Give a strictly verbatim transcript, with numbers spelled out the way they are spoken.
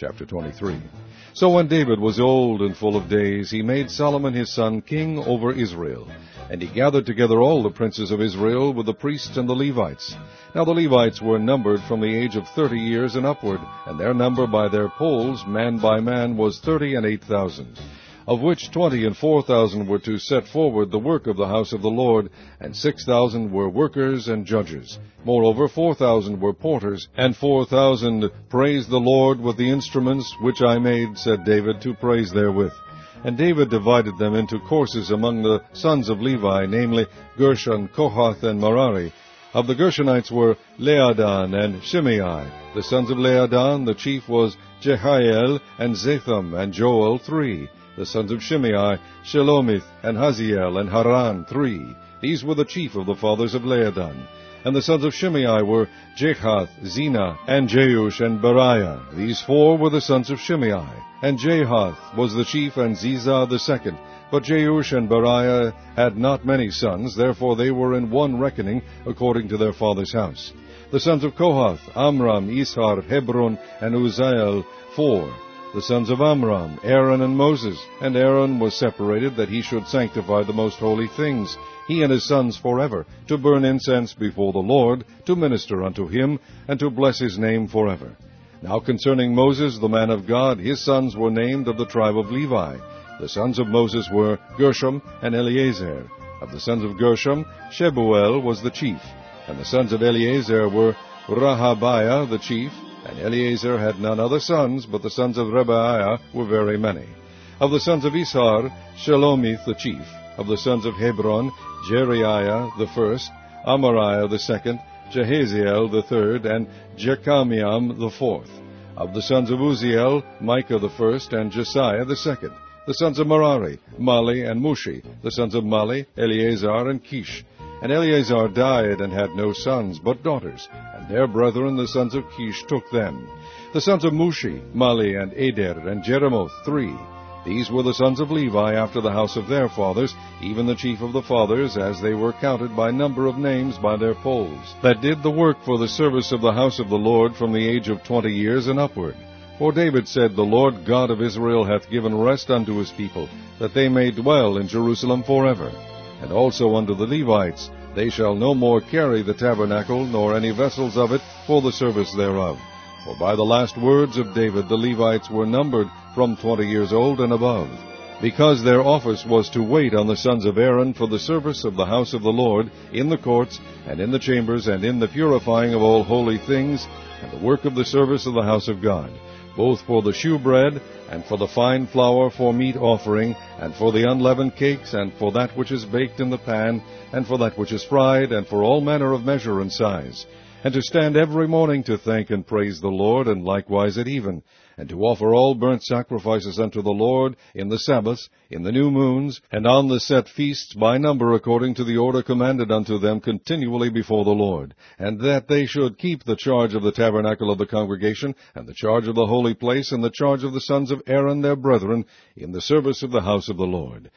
chapter twenty-three. So when David was old and full of days, he made Solomon his son king over Israel. And he gathered together all the princes of Israel with the priests and the Levites. Now the Levites were numbered from the age of thirty years and upward, and their number by their polls, man by man, was thirty and eight thousand. Of which twenty and four thousand were to set forward the work of the house of the Lord, and six thousand were workers and judges. Moreover, four thousand were porters, and four thousand praised the Lord with the instruments which I made, said David, to praise therewith. And David divided them into courses among the sons of Levi, namely Gershon, Kohath, and Merari. Of the Gershonites were Leadan and Shimei. The sons of Leadan, the chief was Jehiel, and Zatham, and Joel, three. The sons of Shimei, Shelomith, and Haziel, and Haran, three. These were the chief of the fathers of Leadan. And the sons of Shimei were Jehath, Zina, and Jeush, and Beriah. These four were the sons of Shimei. And Jehath was the chief, and Ziza the second. But Jeush and Beriah had not many sons, therefore they were in one reckoning, according to their father's house. The sons of Kohath, Amram, Ishar, Hebron, and Uzziel, four. The sons of Amram, Aaron and Moses. And Aaron was separated that he should sanctify the most holy things, he and his sons forever, to burn incense before the Lord, to minister unto him, and to bless his name forever. Now concerning Moses, the man of God, his sons were named of the tribe of Levi. The sons of Moses were Gershom and Eleazar. Of the sons of Gershom, Shebuel was the chief. And the sons of Eleazar were Rahabiah the chief. And Eleazar had none other sons, but the sons of Rebiah were very many. Of the sons of Ishar, Shelomith the chief. Of the sons of Hebron, Jeriah the first, Amariah the second, Jehaziel the third, and Jechamiam the fourth. Of the sons of Uzziel, Micah the first, and Jesiah the second. The sons of Merari, Mali and Mushi. The sons of Mali, Eleazar and Kish. And Eleazar died and had no sons, but daughters, and their brethren the sons of Kish took them. The sons of Mushi, Mali and Eder, and Jeremoth, three. These were the sons of Levi after the house of their fathers, even the chief of the fathers, as they were counted by number of names by their polls, that did the work for the service of the house of the Lord from the age of twenty years and upward. For David said, The Lord God of Israel hath given rest unto his people, that they may dwell in Jerusalem forever. And also unto the Levites, they shall no more carry the tabernacle, nor any vessels of it, for the service thereof. For by the last words of David the Levites were numbered from twenty years old and above, because their office was to wait on the sons of Aaron for the service of the house of the Lord, in the courts, and in the chambers, and in the purifying of all holy things, and the work of the service of the house of God, both for the shewbread, and for the fine flour for meat offering, and for the unleavened cakes, and for that which is baked in the pan, and for that which is fried, and for all manner of measure and size, and to stand every morning to thank and praise the Lord, and likewise at even, and to offer all burnt sacrifices unto the Lord in the Sabbaths, in the new moons, and on the set feasts by number according to the order commanded unto them continually before the Lord, and that they should keep the charge of the tabernacle of the congregation, and the charge of the holy place, and the charge of the sons of Aaron their brethren, in the service of the house of the Lord.